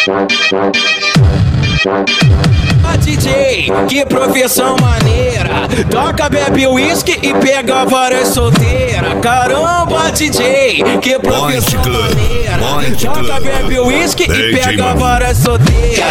DJ, que profissão maneira. Toca, bebe uísque e pega várias solteiras. Caramba, DJ, que profissão maneira. Toca, bebe uísque e pega várias solteiras.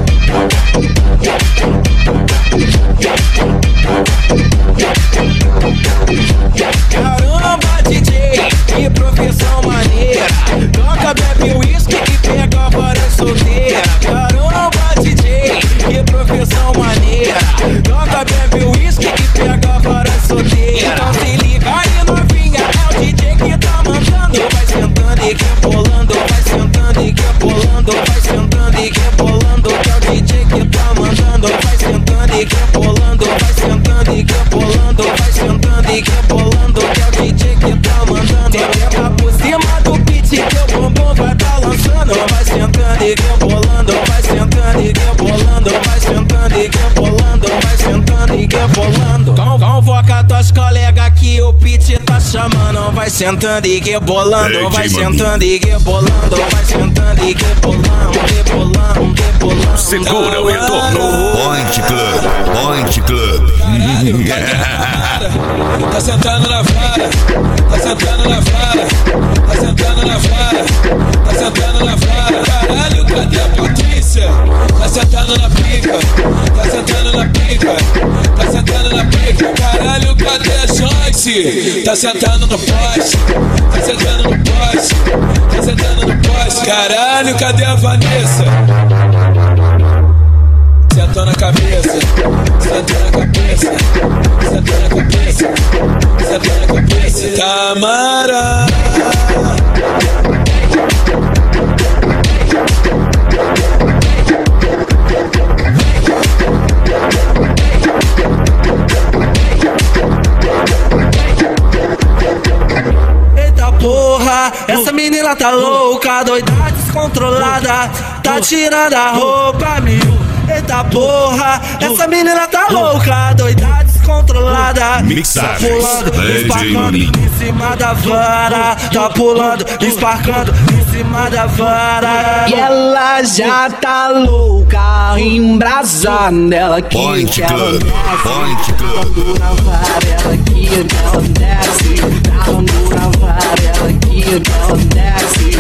Caramba, DJ, que profissão maneira. Toca, bebe uísque e pega várias solteiras. Caramba, DJ, que profissão maneira. Toca, bebe uísque e pega várias solteiras. Então se liga aí, novinha, é o DJ que tá mandando. Vai sentando e rebolando, vai sentando e rebolando, vai sentando e rebolando. Que é o DJ que tá mandando. Vai sentando e rebolando, vai sentando e rebolando, vai sentando e rebolando. Que é o DJ que tá mandando. Pega por cima do beat que o bumbum vai tá lançando. Vai sentando e rebolando, vai sentando e rebolando, vai sentando e rebolando, vai sentando e rebolando. Convoca tuas colegas que o beat tá chamando. Vai sentando e rebolando, vai sentando e rebolando, vai sentando e rebolando, rebolando, rebolando. Segura o retorno. Point Club, Point Club. Tá sentando na vara, tá sentando na vara, tá sentando na vara, tá sentando na vara. Caralho, cadê a Patrícia? Tá sentando na pica, tá sentando na pica, tá sentando na pica. Caralho, cadê a Joyce? Tá sentando no poste, tá sentando no poste, tá sentando no poste. Caralho, cadê a Vanessa? Sentou na cabeça, sentou na cabeça, sentou na cabeça, sentou na cabeça. Tamara. Eita porra, essa menina tá louca, doida, descontrolada, tá tirando a roupa, meu. Eita porra, essa menina tá louca, doida, descontrolada. Mixagens, tá pulando, esparcando em cima da vara. Tá pulando, esparcando em cima da vara. E ela já tá louca, embrasada. Ela que Point ela Club, desce, Point Club. na vara. Ela que ela desce, na vara. Ela que ela desce,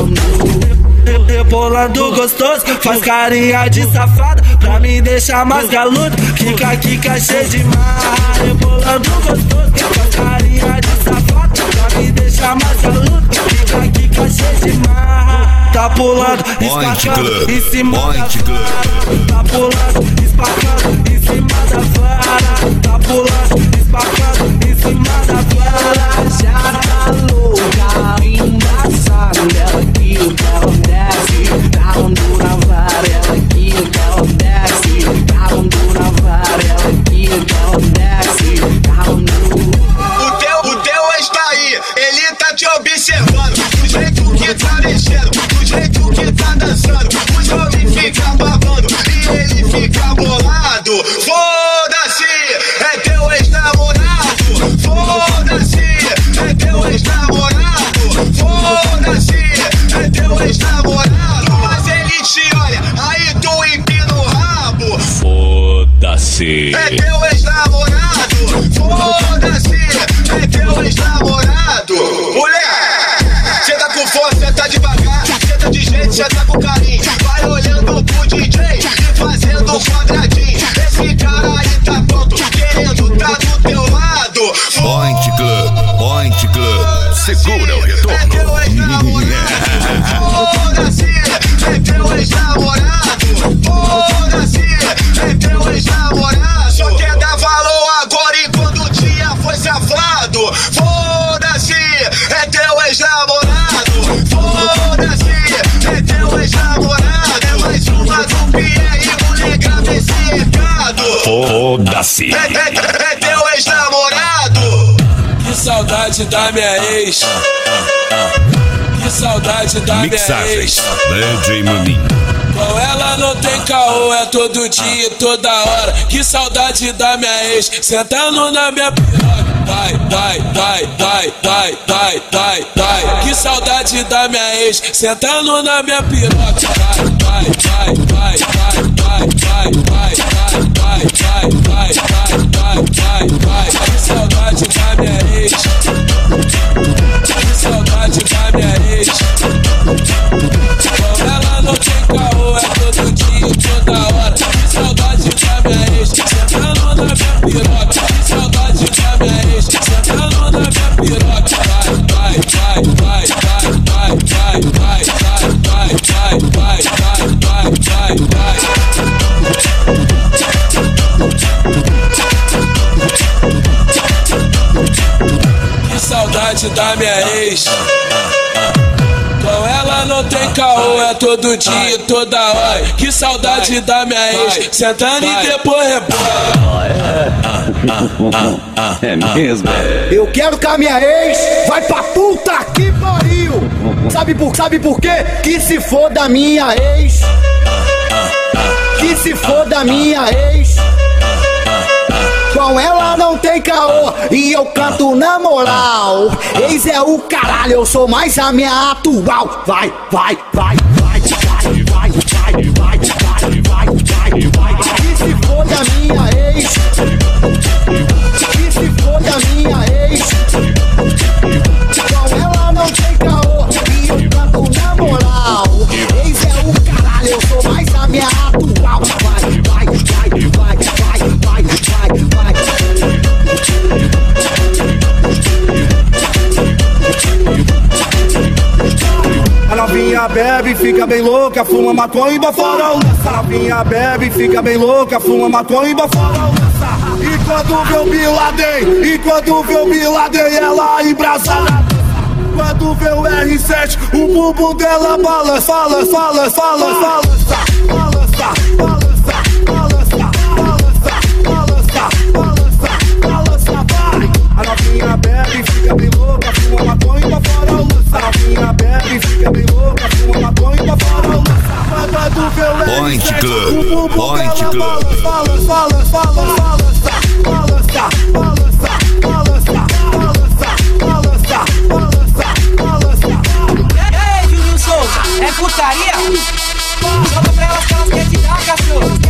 na rebolando gostoso, faz carinha de safada pra me deixar mais galudo. Kika, kika, cheio de marra. Rebolando gostoso, faz carinha de safada pra me deixar mais galudo. Kika, kika, cheio de marra. Tá pulando, esparcando em cima da vara. Tá pulando, esparcando em cima da vara. Tá pulando, esparcando em cima da vara. já tá louca, embaçada. Ela que ela desce, ralando na vara. Ela que ela desce, ralando na vara. Ela que ela desce, ralando. O teu ex tá aí, ele tá te observando. Do jeito que tá mexendo, do jeito que tá dançando. Os homens ficam babando e ele fica bolado. Foda-se, é teu ex-namorado. Foda-se, é teu ex-namorado. Foda-se, é teu ex-namorado. Mas ele te olha, aí tu empina o rabo. Foda-se. É teu ex-namorado. Foda-se, é teu ex-namorado. Mulher, cê tá com força, cê tá devagar. Cê tá de jeito, cê tá com carinho. Vai olhando pro DJ e fazendo um quadradinho. Esse cara aí tá pronto, querendo tá do teu lado. Point Club, Point Club. Segura o É retorno. teu ex-namorado. Foda-se, é teu ex-namorado. Foda-se, é teu ex-namorado. Só quer dar valor agora enquanto o dia foi safado. Foda-se, é teu ex-namorado. Foda-se, é teu ex-namorado. É mais uma do Pierre, mulher, grava esse recado. Foda-se. É teu ex-namorado. Que saudade da minha ex. Que saudade da minha Mixagens, ex. DJ Maninho. Com ela não tem caô, é todo dia e toda hora. Que saudade da minha ex, sentando na minha piroca. Vai, vai, vai, vai, vai, vai, vai, vai. Que saudade da minha ex, sentando na minha piroca. Vai, vai, Que saudade da minha ex. Que saudade da minha ex. Com ela não tem caô, é todo dia, toda hora. Que saudade da minha ex. Sentando na minha piroca. Que saudade da minha ex. Sentando na minha piroca. Que saudade da minha ex. Com ela não tem caô, é todo dia, toda hora. Que saudade da minha ex. Sentando e depois rebola. É mesmo? Eu quero que a minha ex vai pra puta que pariu. Sabe por quê? Que se for da minha ex. Que se for da minha ex. Com ela não tem caô e eu canto na moral. Ex é o caralho, eu sou mais a minha atual. Vai. Que se for da minha ex. Que se for da minha ex. Com ela não tem caô e eu canto na moral. Ex é o caralho, eu sou mais a minha atual. Vai. A novinha bebe, fica bem louca, fuma maconha e baforão. A novinha bebe, fica bem louca, fuma maconha e baforão. E quando vê o Bin Laden, ela embrasada. Quando vê o R7, o bumbum dela balança. A novinha bebe, fica bem louca, fuma maconha e baforão. A novinha bebe, fica bem louca, fuma maconha e baforão. Quando vê o R7, Point Club, o bumbum Point dela Club. balança. Ei, Júlio Souza, é putaria? Joga pra elas que elas querem te dar, cachorro.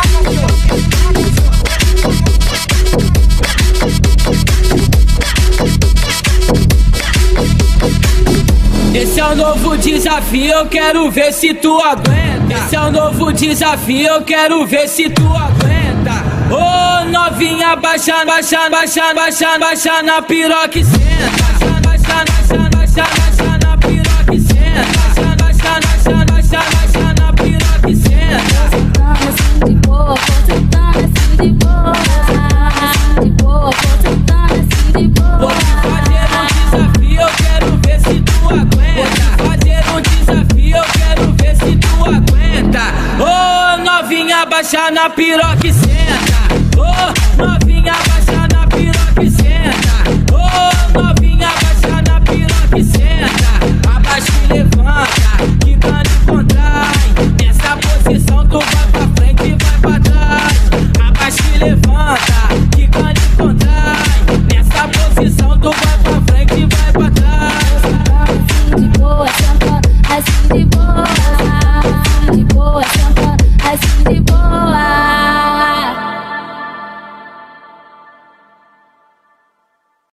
Esse é o novo desafio, eu quero ver se tu aguenta. Esse é o novo desafio, eu quero ver se tu aguenta. Ô novinha, baixa na piroca e senta. Baixa na piroca e senta. Baixa na piroca e senta. Sentando de boa, sentando de boa. Sentando de boa, sentando de boa. Vou te fazer um desafio, eu quero ver se tu aguenta. Fazer um desafio, eu quero ver se tu aguenta. Ô novinha, baixa na piroca e senta. Ô novinha,